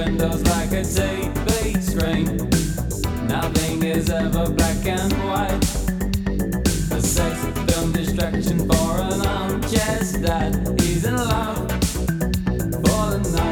windows like a TV screen. Nothing is ever black and white. A sex film distraction for an armchair stat.